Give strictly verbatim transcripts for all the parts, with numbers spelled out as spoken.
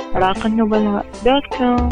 راق النبلاء دوت كوم.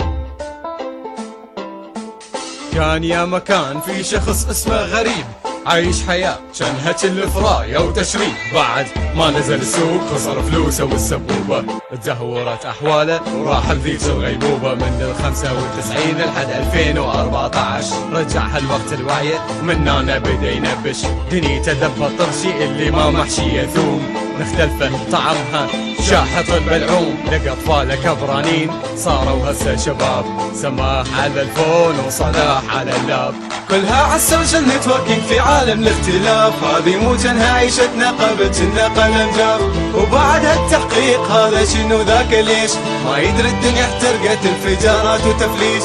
كان يا مكان في شخص اسمه غريب، عايش حياة شنها كل فراية وتشريب. بعد ما نزل السوق خسر فلوسه والسبوبة، تدهورت أحواله وراح لذيك الغيبوبة. من الخمسة والتسعين لحد ألفين وأربعة عشر رجع هالوقت الوعي، من هنا بدا ينبش دنيته ذب طرشي اللي ما محشي يثوم. مختلفة طعمها شاحط البلعوم، لقى أطفاله كبرانين صاروا هسه شباب. سماح على الفون وصلاح على اللاب، كلها عالسوشيال نتوركينج في عالم الاختلاف. هذه مو جنها عيشتنا قبل كنا قلم جاف، وبعدها التحقيق هذا شنو ذاك ليش. ما يدري الدنيا احترقت انفجارات وتفليش.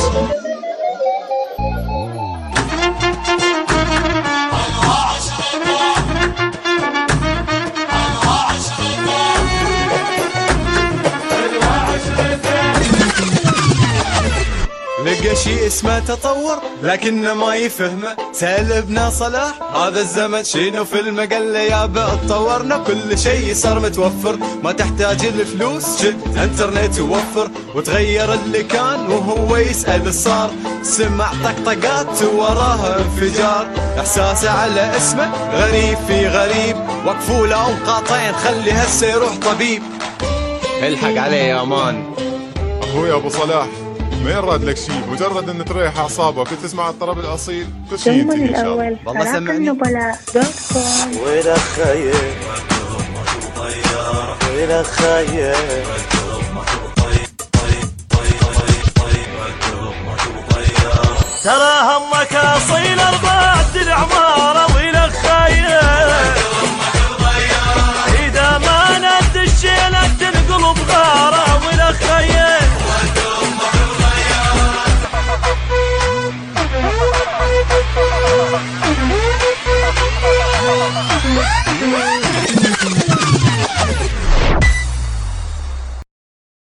لقى شي اسمه تطور لكنه ما يفهمه، سأل ابنه صلاح هذا الزمن شنو في المقلة يابا اتطورنا. كل شي صار متوفر ما تحتاج الفلوس، شد انترنت ووفر وتغير اللي كان وهو يسأل الصار. سمع طقطقات وراها انفجار، احساسه على اسمه غريب في غريب. وقفوا له وقاطعين خلي هسه يروح طبيب. الحق عليه يا مان. اخوي ابو صلاح ما يراد لك شيء، مجرد ان تريح اعصابك وتسمع الطرب الاصيل كل شيء ينتهي ان شاء الله. والله سمعني النبلاء دوت كوم. ويلك خير ويلك خير ترى همك اصيل اربع العمر.